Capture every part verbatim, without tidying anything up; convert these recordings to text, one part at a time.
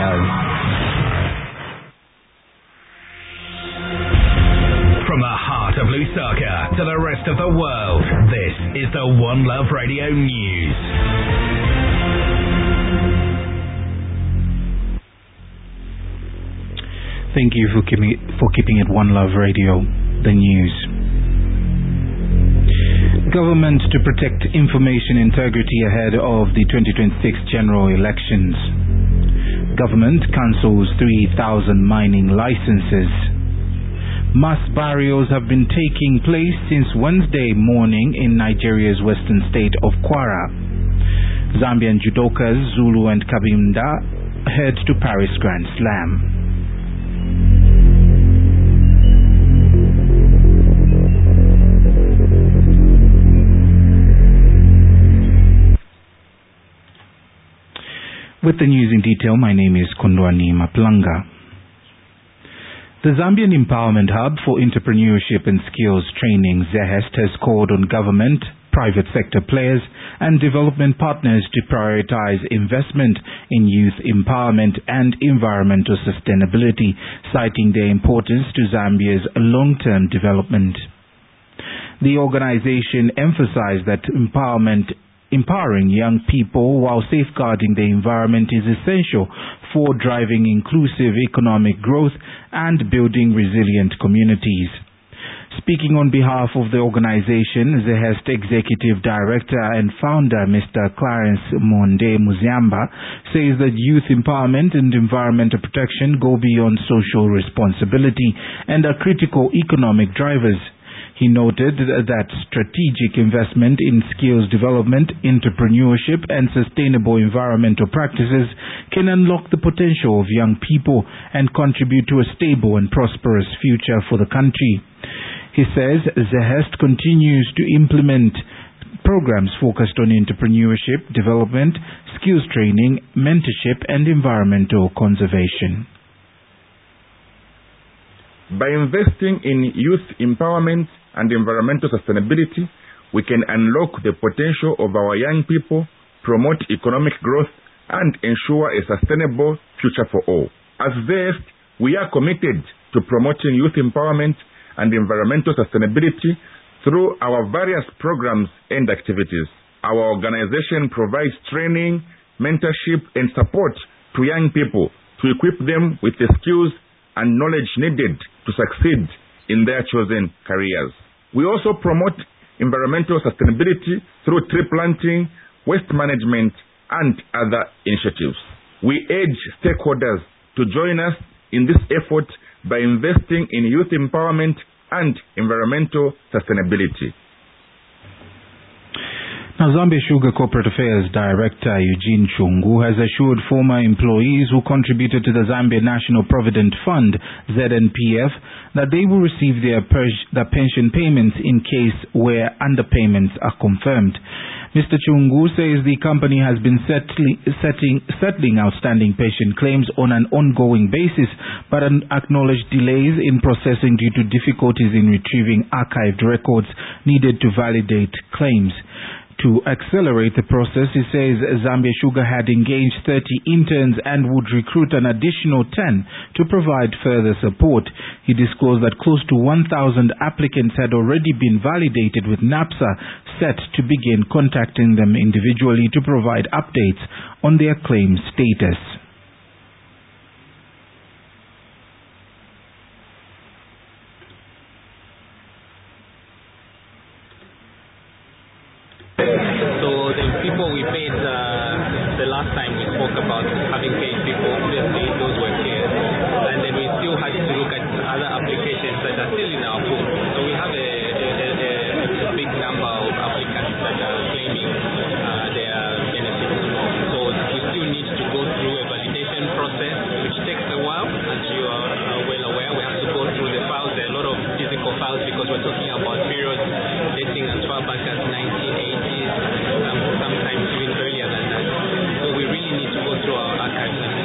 Radio. From the heart of Lusaka to the rest of the world, this is the One Love Radio News. Thank you for keeping it, for keeping it One Love Radio, the news. Government to protect information integrity ahead of the twenty twenty-six general elections. Government cancels three thousand mining licenses. Mass burials have been taking place since Wednesday morning in Nigeria's western state of Kwara. Zambian judokas Zulu and Kabinda head to Paris Grand Slam. With the news in detail, my name is Kondwani Maplanga. The Zambian Empowerment Hub for Entrepreneurship and Skills Training, ZEHEST, has called on government, private sector players and development partners to prioritize investment in youth empowerment and environmental sustainability, citing their importance to Zambia's long-term development. The organization emphasized that empowerment Empowering young people while safeguarding the environment is essential for driving inclusive economic growth and building resilient communities. Speaking on behalf of the organization, ZEHEST Executive Director and Founder Mister Clarence Monde Muziamba says that youth empowerment and environmental protection go beyond social responsibility and are critical economic drivers. He noted that strategic investment in skills development, entrepreneurship and sustainable environmental practices can unlock the potential of young people and contribute to a stable and prosperous future for the country. He says ZEHEST continues to implement programs focused on entrepreneurship, development, skills training, mentorship and environmental conservation. By investing in youth empowerment and environmental sustainability, we can unlock the potential of our young people, promote economic growth, and ensure a sustainable future for all. As ZEHEST, we are committed to promoting youth empowerment and environmental sustainability through our various programs and activities. Our organization provides training, mentorship, and support to young people to equip them with the skills and knowledge needed to succeed in their chosen careers. We also promote environmental sustainability through tree planting, waste management, and other initiatives. We urge stakeholders to join us in this effort by investing in youth empowerment and environmental sustainability. Now, Zambia Sugar Corporate Affairs Director Eugene Chungu has assured former employees who contributed to the Zambia National Provident Fund, Z N P F, that they will receive their, their pension payments in case where underpayments are confirmed. Mister Chungu says the company has been settling, setting, settling outstanding pension claims on an ongoing basis, but acknowledged delays in processing due to difficulties in retrieving archived records needed to validate claims. To accelerate the process, he says Zambia Sugar had engaged thirty interns and would recruit an additional ten to provide further support. He disclosed that close to one thousand applicants had already been validated, with NAPSA set to begin contacting them individually to provide updates on their claim status. Sometimes even earlier than that. So we really need to go through our archives and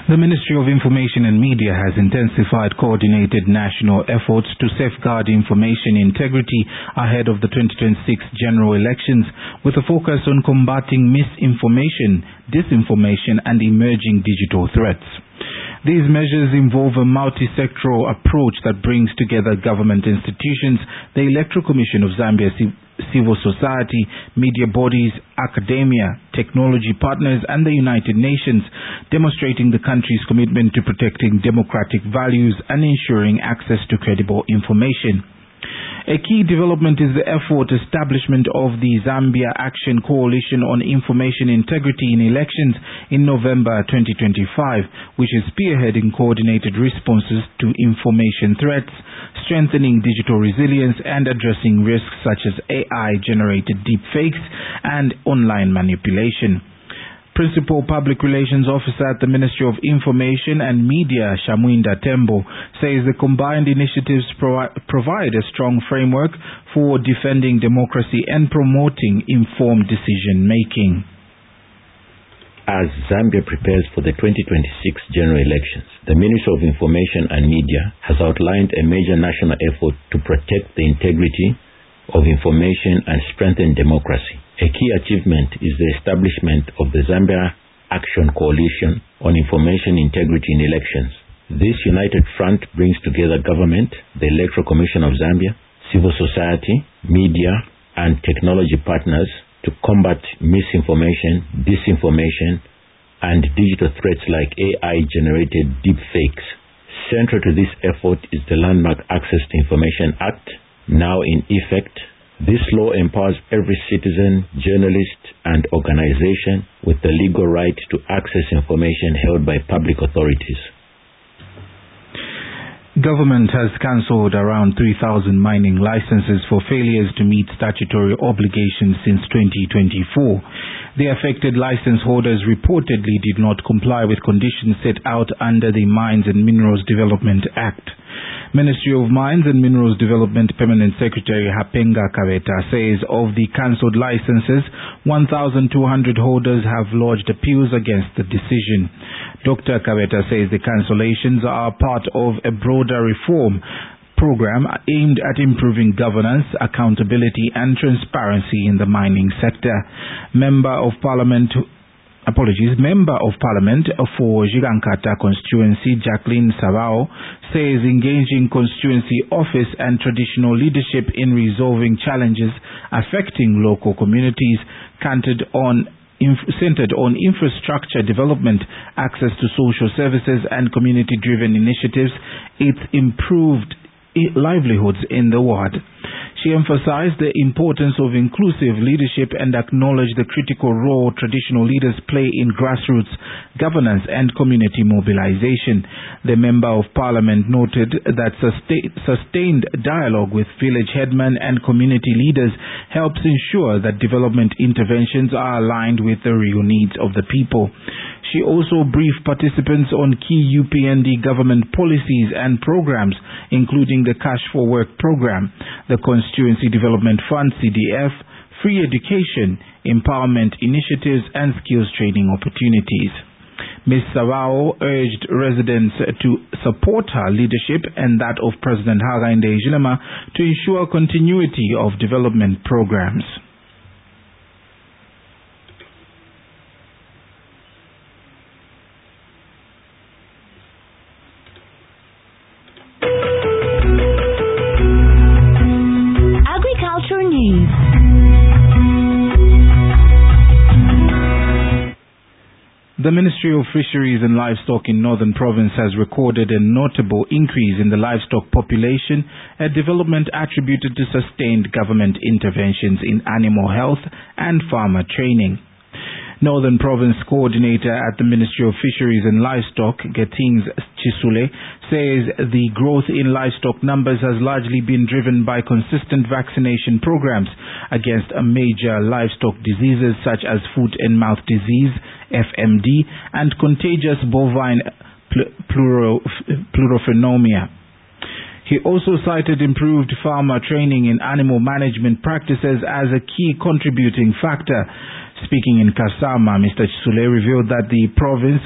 The Ministry of Information and Media has intensified coordinated national efforts to safeguard information integrity ahead of the twenty twenty-six general elections, with a focus on combating misinformation, disinformation and emerging digital threats. These measures involve a multi-sectoral approach that brings together government institutions, the Electoral Commission of Zambia, civil society, media bodies, academia, technology partners and the United Nations, demonstrating the country's commitment to protecting democratic values and ensuring access to credible information. A key development is the effort establishment of the Zambia Action Coalition on Information Integrity in Elections in November twenty twenty-five, which is spearheading coordinated responses to information threats, strengthening digital resilience and addressing risks such as A I-generated deepfakes and online manipulation. Principal Public Relations Officer at the Ministry of Information and Media, Shamwinda Tembo, says the combined initiatives pro provide a strong framework for defending democracy and promoting informed decision-making. As Zambia prepares for the twenty twenty-six general elections, the Ministry of Information and Media has outlined a major national effort to protect the integrity of information and strengthen democracy. A key achievement is the establishment of the Zambia Action Coalition on Information Integrity in Elections. This united front brings together government, the Electoral Commission of Zambia, civil society, media, and technology partners to combat misinformation, disinformation, and digital threats like A I-generated deepfakes. Central to this effort is the landmark Access to Information Act, now in effect. This law empowers every citizen, journalist, and organization with the legal right to access information held by public authorities. Government has cancelled around three thousand mining licenses for failures to meet statutory obligations since twenty twenty-four. The affected license holders reportedly did not comply with conditions set out under the Mines and Minerals Development Act. Ministry of Mines and Minerals Development Permanent Secretary Hapenga Kaveta says of the cancelled licenses, one thousand two hundred holders have lodged appeals against the decision. Doctor Kaveta says the cancellations are part of a broader reform program aimed at improving governance, accountability and transparency in the mining sector. Member of Parliament Apologies. Member of Parliament for Gigankata constituency, Jacqueline Savao, says engaging constituency office and traditional leadership in resolving challenges affecting local communities centered on centered on infrastructure development, access to social services and community-driven initiatives, it's improved livelihoods in the ward. She emphasized the importance of inclusive leadership and acknowledged the critical role traditional leaders play in grassroots governance and community mobilization. The Member of Parliament noted that sustained dialogue with village headmen and community leaders helps ensure that development interventions are aligned with the real needs of the people. She also briefed participants on key U P N D government policies and programs, including the Cash for Work program, the Constituency Development Fund C D F, free education, empowerment initiatives and skills training opportunities. Miz Savao urged residents to support her leadership and that of President Hakainde Hichilema to ensure continuity of development programs. The Ministry of Fisheries and Livestock in Northern Province has recorded a notable increase in the livestock population, a development attributed to sustained government interventions in animal health and farmer training. Northern Province Coordinator at the Ministry of Fisheries and Livestock, Getings Chisule, says the growth in livestock numbers has largely been driven by consistent vaccination programs against a major livestock diseases such as foot and mouth disease, F M D, and contagious bovine pleuropneumonia. He also cited improved farmer training in animal management practices as a key contributing factor. Speaking in Kasama, Mister Chisule revealed that the province